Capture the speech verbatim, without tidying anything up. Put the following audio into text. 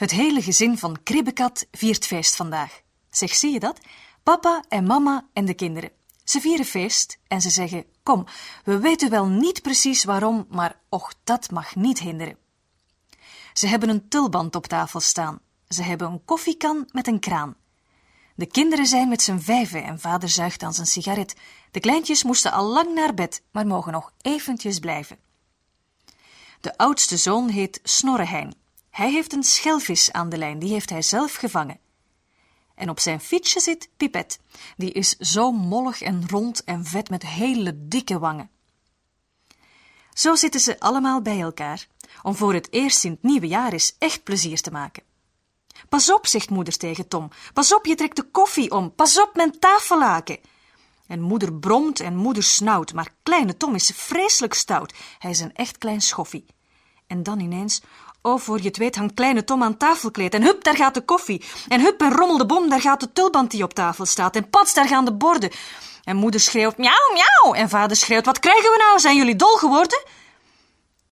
Het hele gezin van Kribbekat viert feest vandaag. Zeg, zie je dat? Papa en mama en de kinderen. Ze vieren feest en ze zeggen, kom, we weten wel niet precies waarom, maar och, dat mag niet hinderen. Ze hebben een tulband op tafel staan. Ze hebben een koffiekan met een kraan. De kinderen zijn met z'n vijven en vader zuigt aan zijn sigaret. De kleintjes moesten al lang naar bed, maar mogen nog eventjes blijven. De oudste zoon heet Snorrehein. Hij heeft een schelvis aan de lijn, die heeft hij zelf gevangen. En op zijn fietsje zit Pipet. Die is zo mollig en rond en vet met hele dikke wangen. Zo zitten ze allemaal bij elkaar, om voor het eerst in het nieuwe jaar eens echt plezier te maken. Pas op, zegt moeder tegen Tom. Pas op, je trekt de koffie om. Pas op, mijn tafellaken. En moeder bromt en moeder snauwt, maar kleine Tom is vreselijk stout. Hij is een echt klein schoffie. En dan ineens, oh, voor je het weet hangt kleine Tom aan tafelkleed. En hup, daar gaat de koffie. En hup, en rommel de bom, daar gaat de tulband die op tafel staat. En pats, daar gaan de borden. En moeder schreeuwt, miauw, miauw. En vader schreeuwt, wat krijgen we nou? Zijn jullie dol geworden?